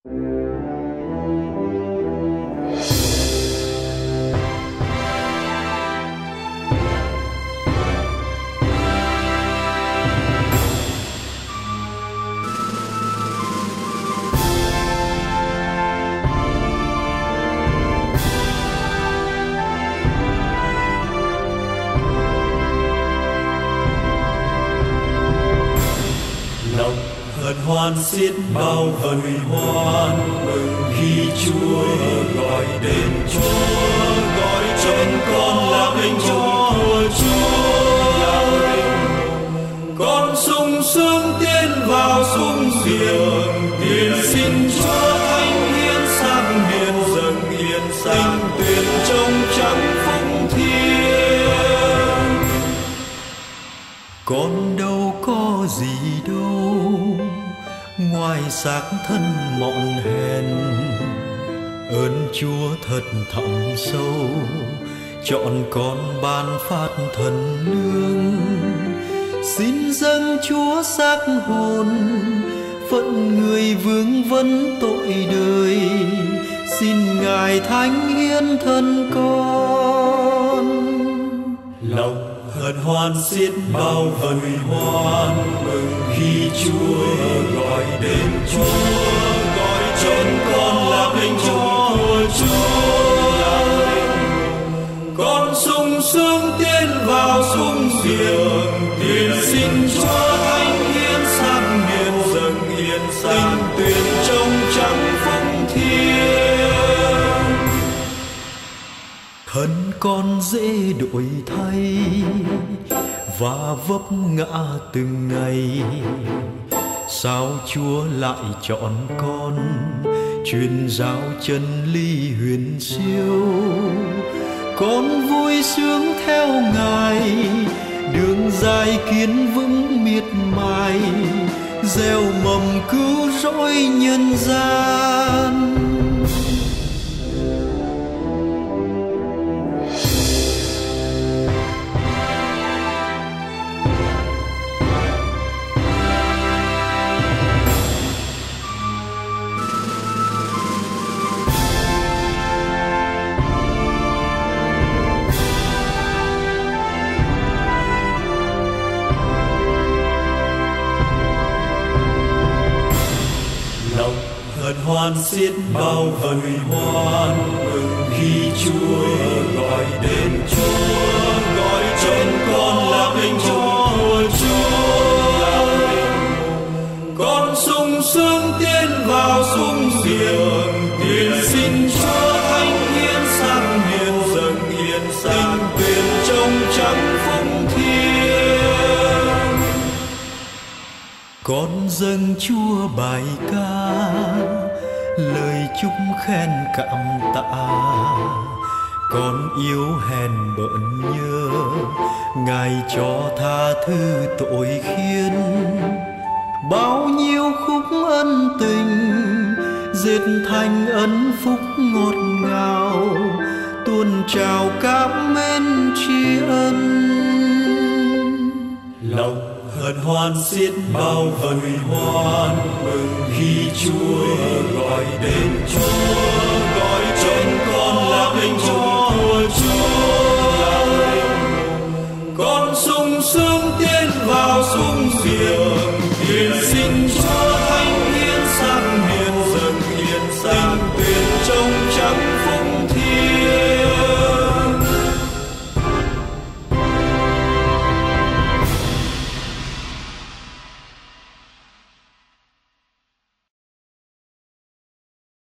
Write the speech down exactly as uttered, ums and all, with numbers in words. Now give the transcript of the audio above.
Hoan xiết bao hân hoan mừng khi Chúa gọi đến Chúa gọi trên con là linh hồn của Chúa. Con sung sướng tiến vào sung diền tiền xin Chúa thánh hiến sang miền dâng hiến sang tuyển trong trắng phúc thiên. Con đâu có gì đâu ngoài xác thân mọn hèn, ơn Chúa thật thẳm sâu chọn con ban phát thần lương. Xin dâng Chúa xác hồn phận người vương vấn tội đời, xin Ngài thánh hiến thân con. Lòng hân hoan xiết bao hân hoan mừng khi Chúa gọi đến Chúa gọi trên con là linh hồn của Chúa. Con sung sướng tiến vào sung diền tiền xin Chúa thánh hiến sang miền dâng hiến sang tuyển trong trắng phúc thiên. Thân con dễ đổi thay và vấp ngã từng ngày, sao Chúa lại chọn con truyền giáo chân lý huyền siêu. Con vui sướng theo Ngài đường dài kiên vững miệt mài, gieo mầm cứu rỗi nhân gian. Hoan xiết bao hân hoan mừng khi Chúa gọi đến Chúa gọi trên con là linh hồn của Chúa. Con sung sướng tiến vào sung diền tiền xin Chúa thánh hiến sang miền dâng hiến sang tuyển trong trắng phúc thiên. Con dâng Chúa bài ca lời chúc khen cảm tạ, con yêu hèn bợn nhớ Ngài cho tha thứ tội khiên. Bao nhiêu khúc ân tình dệt thành ân phúc ngọt ngào, tuôn trào cảm mến tri ân. Lòng hân hoan xiết bao hân hoan mừng khi Chúa gọi đến Chúa